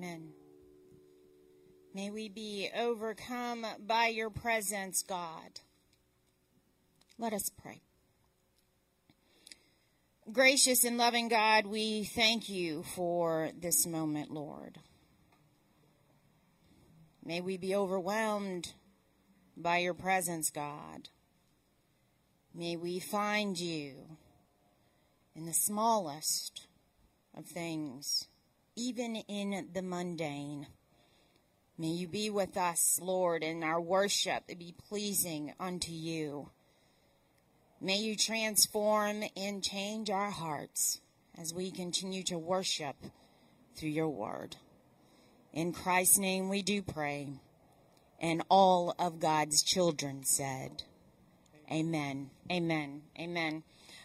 Amen. May we be overcome by your presence, God. Let us pray. Gracious and loving God, we thank you for this moment, Lord. May we be overwhelmed by your presence, God. May we find you in the smallest of things, even in the mundane. May you be with us, Lord, and our worship be pleasing unto you. May you transform and change our hearts as we continue to worship through your word. In Christ's name we do pray, and all of God's children said, amen, amen, amen.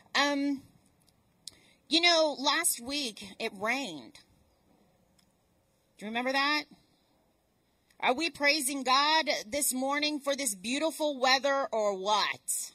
Last week it rained. Do you remember that? Are we praising God this morning for this beautiful weather or what?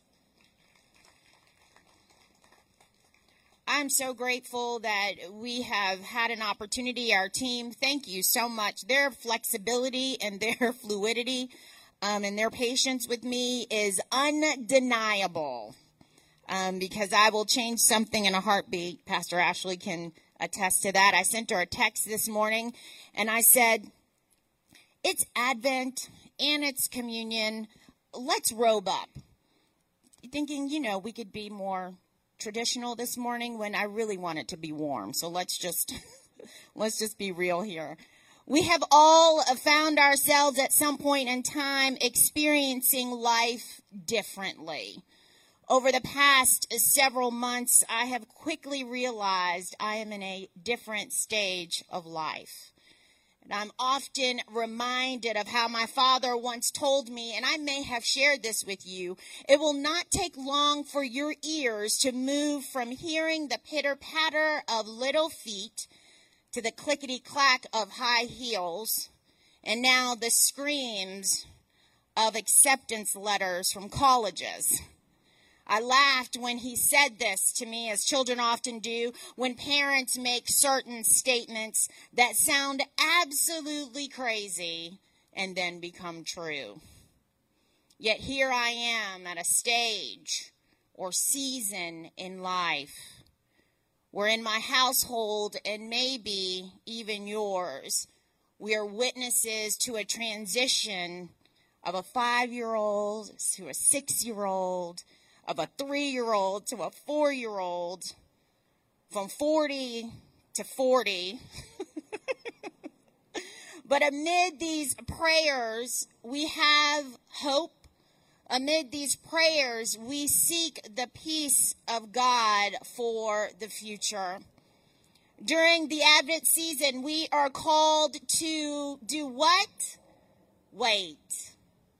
I'm so grateful that we have had an opportunity, our team, thank you so much. Their flexibility and their fluidity and their patience with me is undeniable because I will change something in a heartbeat. Pastor Ashley can attest to that. I sent her a text this morning and I said, it's Advent and it's communion. Let's robe up. Thinking, we could be more traditional this morning when I really want it to be warm. So let's just be real here. We have all found ourselves at some point in time experiencing life differently. Over the past several months, I have quickly realized I am in a different stage of life. And I'm often reminded of how my father once told me, and I may have shared this with you, it will not take long for your ears to move from hearing the pitter-patter of little feet to the clickety-clack of high heels, and now the screams of acceptance letters from colleges. I laughed when he said this to me, as children often do, when parents make certain statements that sound absolutely crazy and then become true. Yet here I am at a stage or season in life where in my household, and maybe even yours, we are witnesses to a transition of a 5-year-old to a 6-year-old, of a 3-year-old to a 4-year-old, from 40 to 40. But amid these prayers, we have hope. Amid these prayers, we seek the peace of God for the future. During the Advent season, we are called to do what? Wait.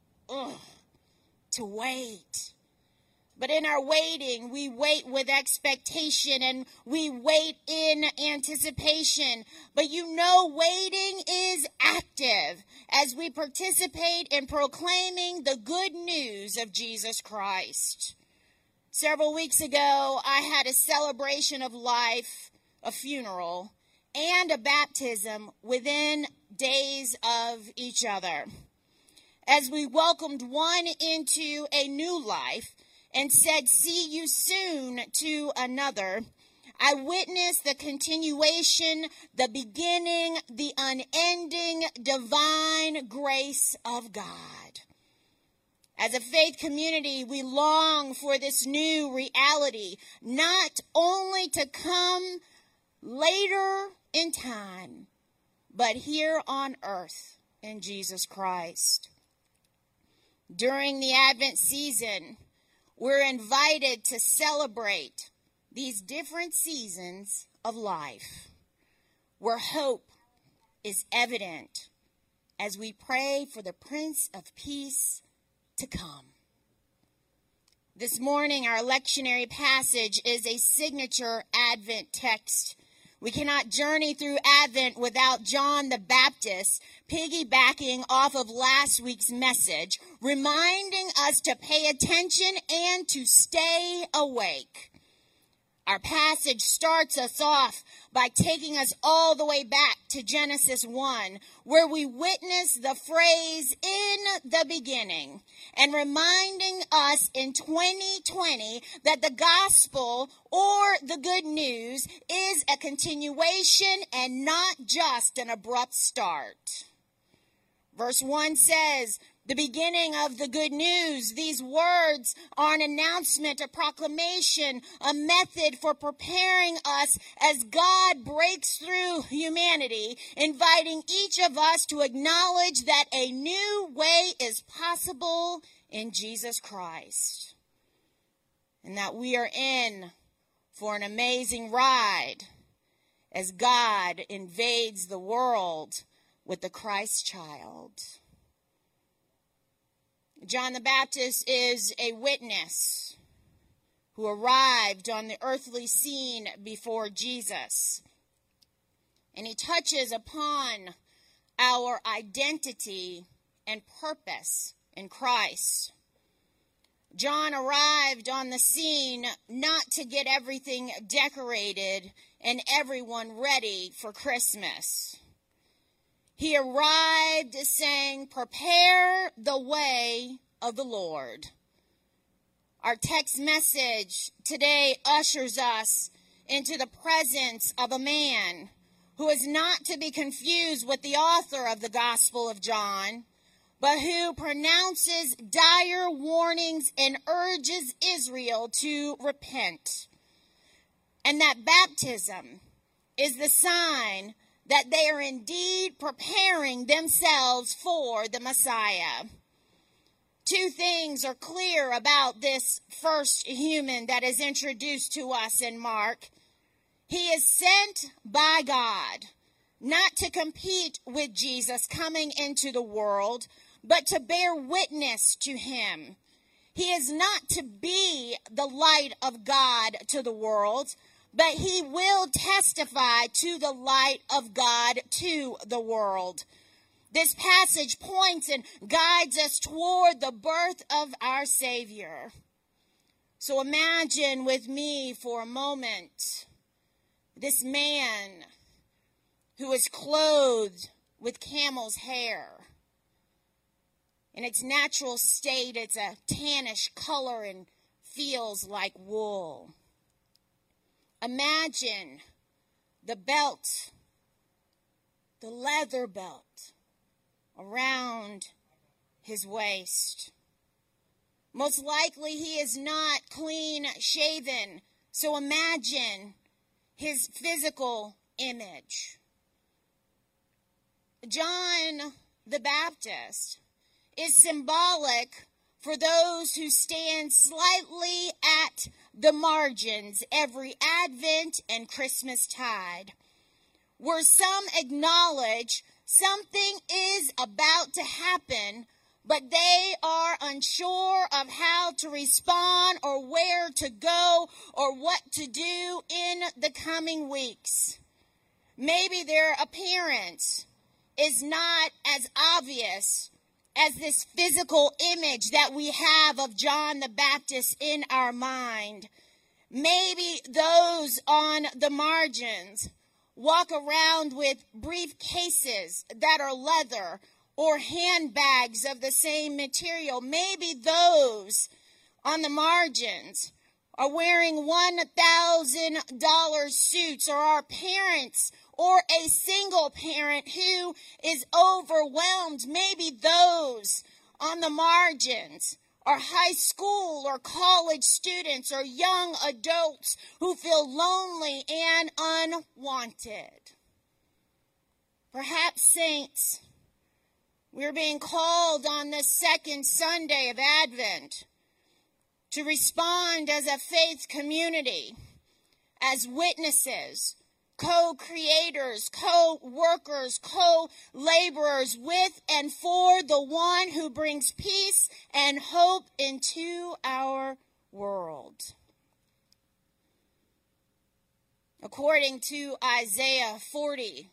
To wait. But in our waiting, we wait with expectation and we wait in anticipation. But waiting is active as we participate in proclaiming the good news of Jesus Christ. Several weeks ago, I had a celebration of life, a funeral, and a baptism within days of each other. As we welcomed one into a new life, and said, see you soon to another, I witnessed the continuation, the beginning, the unending divine grace of God. As a faith community, we long for this new reality, not only to come later in time, but here on earth in Jesus Christ. During the Advent season, we're invited to celebrate these different seasons of life where hope is evident as we pray for the Prince of Peace to come. This morning, our lectionary passage is a signature Advent text. We cannot journey through Advent without John the Baptist piggybacking off of last week's message, reminding us to pay attention and to stay awake. Our passage starts us off by taking us all the way back to Genesis 1, where we witness the phrase "in the beginning," and reminding us in 2020 that the gospel, or the good news, is a continuation and not just an abrupt start. Verse 1 says, the beginning of the good news. These words are an announcement, a proclamation, a method for preparing us as God breaks through humanity, inviting each of us to acknowledge that a new way is possible in Jesus Christ, and that we are in for an amazing ride as God invades the world with the Christ child. John the Baptist is a witness who arrived on the earthly scene before Jesus. And he touches upon our identity and purpose in Christ. John arrived on the scene not to get everything decorated and everyone ready for Christmas. He arrived saying, "Prepare the way of the Lord." Our text message today ushers us into the presence of a man who is not to be confused with the author of the Gospel of John, but who pronounces dire warnings and urges Israel to repent. And that baptism is the sign that they are indeed preparing themselves for the Messiah. Two things are clear about this first human that is introduced to us in Mark. He is sent by God, not to compete with Jesus coming into the world, but to bear witness to him. He is not to be the light of God to the world, but he will testify to the light of God to the world. This passage points and guides us toward the birth of our Savior. So imagine with me for a moment this man who is clothed with camel's hair. In its natural state, it's a tannish color and feels like wool. Imagine the belt, the leather belt around his waist. Most likely he is not clean shaven, so imagine his physical image. John the Baptist is symbolic for those who stand slightly at the margins every Advent and Christmas tide, where some acknowledge something is about to happen, but they are unsure of how to respond or where to go or what to do in the coming weeks. Maybe their appearance is not as obvious as this physical image that we have of John the Baptist in our mind. Maybe those on the margins walk around with briefcases that are leather or handbags of the same material. Maybe those on the margins are wearing $1,000 suits, or are parents or a single parent who is overwhelmed. Maybe those on the margins are high school or college students or young adults who feel lonely and unwanted. Perhaps, saints, we're being called on this second Sunday of Advent to respond as a faith community, as witnesses, co-creators, co-workers, co-laborers with and for the one who brings peace and hope into our world. According to Isaiah 40,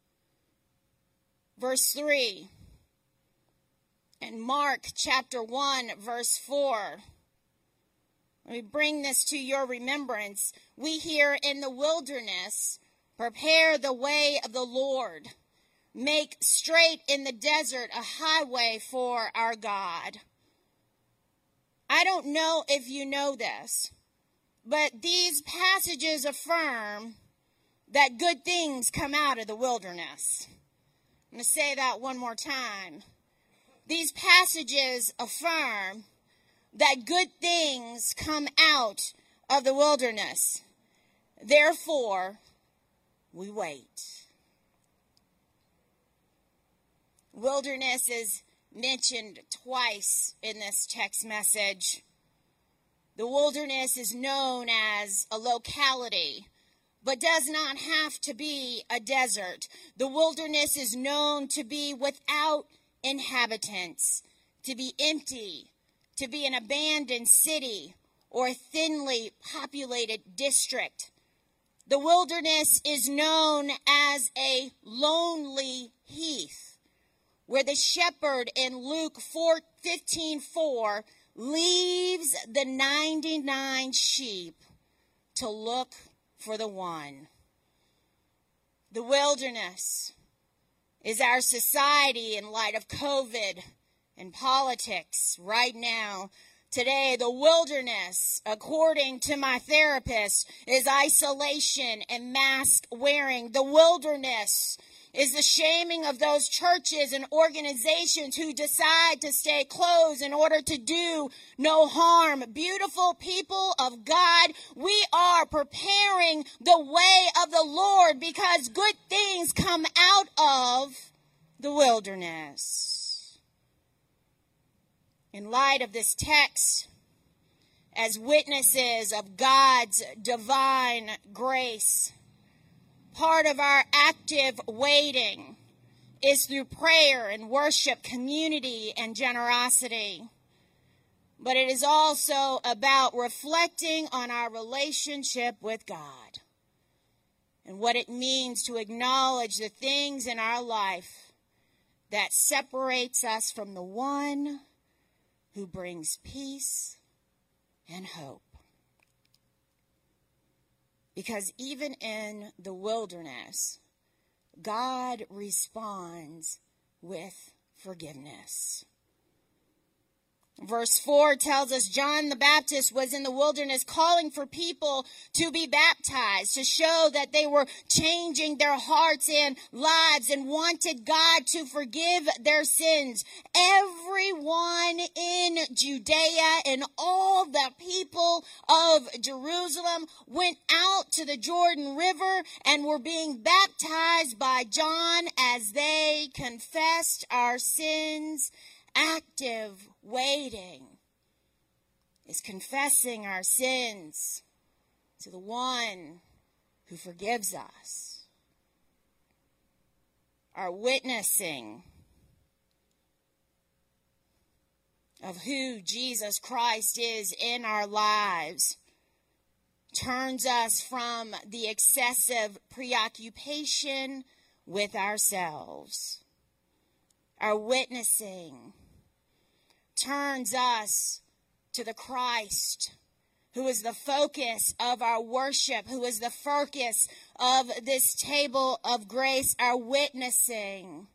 verse 3, and Mark chapter 1, verse 4, Let me bring this to your remembrance. We hear in the wilderness, prepare the way of the Lord. Make straight in the desert a highway for our God. I don't know if you know this, but these passages affirm that good things come out of the wilderness. I'm going to say that one more time. These passages affirm that good things come out of the wilderness. Therefore, we wait. Wilderness is mentioned twice in this text message. The wilderness is known as a locality, but does not have to be a desert. The wilderness is known to be without inhabitants, to be empty, to be an abandoned city or a thinly populated district. The wilderness is known as a lonely heath, where the shepherd in Luke 15:4 leaves the 99 sheep to look for the one. The wilderness is our society in light of COVID and politics right now. Today, the wilderness, according to my therapist, is isolation and mask wearing. The wilderness is the shaming of those churches and organizations who decide to stay closed in order to do no harm. Beautiful people of God, we are preparing the way of the Lord because good things come out of the wilderness. In light of this text, as witnesses of God's divine grace, part of our active waiting is through prayer and worship, community, and generosity. But it is also about reflecting on our relationship with God and what it means to acknowledge the things in our life that separates us from the one who brings peace and hope. Because even in the wilderness, God responds with forgiveness. Verse 4 tells us John the Baptist was in the wilderness calling for people to be baptized, to show that they were changing their hearts and lives and wanted God to forgive their sins. Everyone in Judea and all the people of Jerusalem went out to the Jordan River and were being baptized by John as they confessed our sins. Active waiting is confessing our sins to the one who forgives us. Our witnessing of who Jesus Christ is in our lives turns us from the excessive preoccupation with ourselves. Our witnessing turns us to the Christ who is the focus of our worship, who is the focus of this table of grace. Our witnessing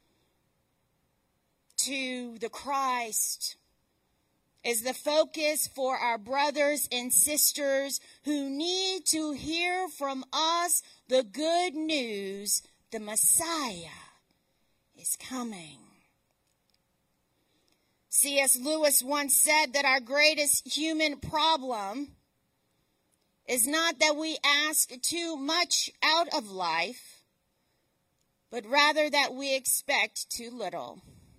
to the Christ is the focus for our brothers and sisters who need to hear from us the good news: the Messiah is coming. C.S. Lewis once said that our greatest human problem is not that we ask too much out of life, but rather that we expect too little.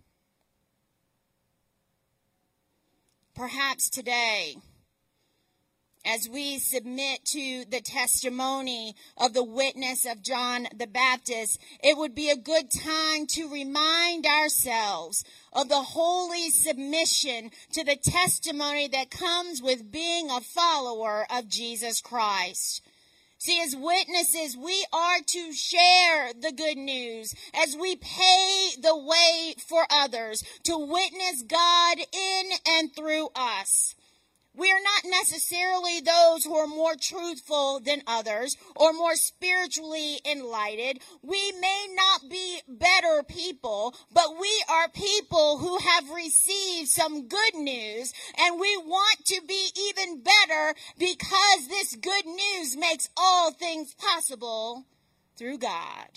Perhaps today, as we submit to the testimony of the witness of John the Baptist, it would be a good time to remind ourselves of the holy submission to the testimony that comes with being a follower of Jesus Christ. See, as witnesses, we are to share the good news as we pay the way for others to witness God in and through us. We are not necessarily those who are more truthful than others or more spiritually enlightened. We may not be better people, but we are people who have received some good news, and we want to be even better because this good news makes all things possible through God.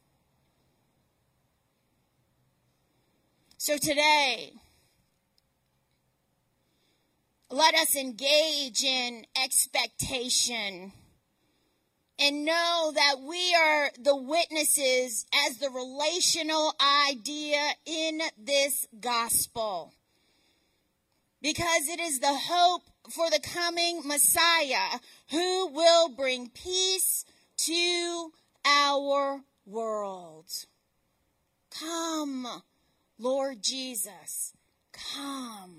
So today, let us engage in expectation and know that we are the witnesses as the relational idea in this gospel, because it is the hope for the coming Messiah who will bring peace to our world. Come, Lord Jesus, come.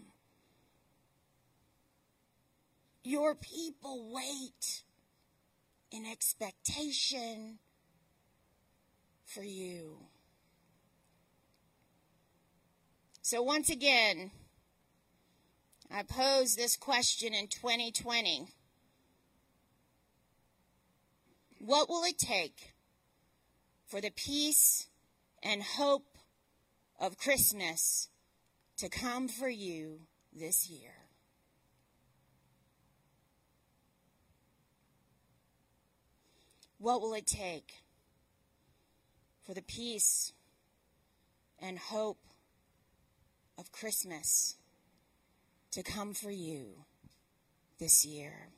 Your people wait in expectation for you. So once again, I pose this question in 2020. What will it take for the peace and hope of Christmas to come for you this year? What will it take for the peace and hope of Christmas to come for you this year?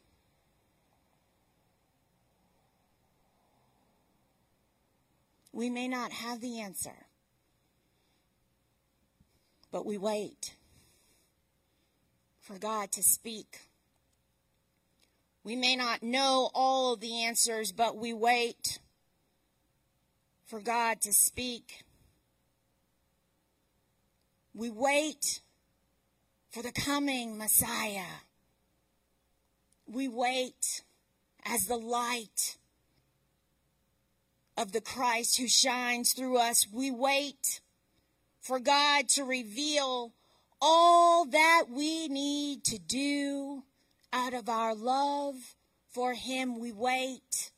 We may not have the answer, but we wait for God to speak. We may not know all of the answers, but we wait for God to speak. We wait for the coming Messiah. We wait as the light of the Christ who shines through us. We wait for God to reveal all that we need to do. Out of our love for him, we wait.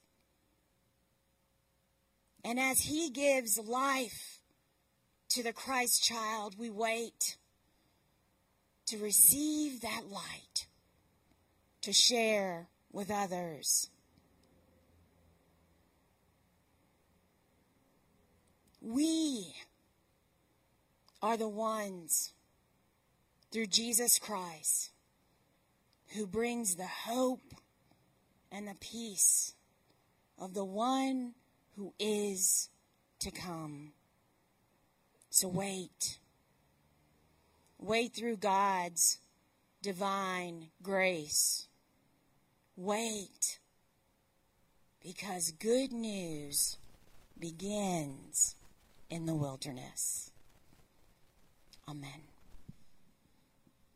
And as he gives life to the Christ child, we wait to receive that light, to share with others. We are the ones, through Jesus Christ, who brings the hope and the peace of the one who is to come. So wait. Wait through God's divine grace. Wait, because good news begins in the wilderness. Amen.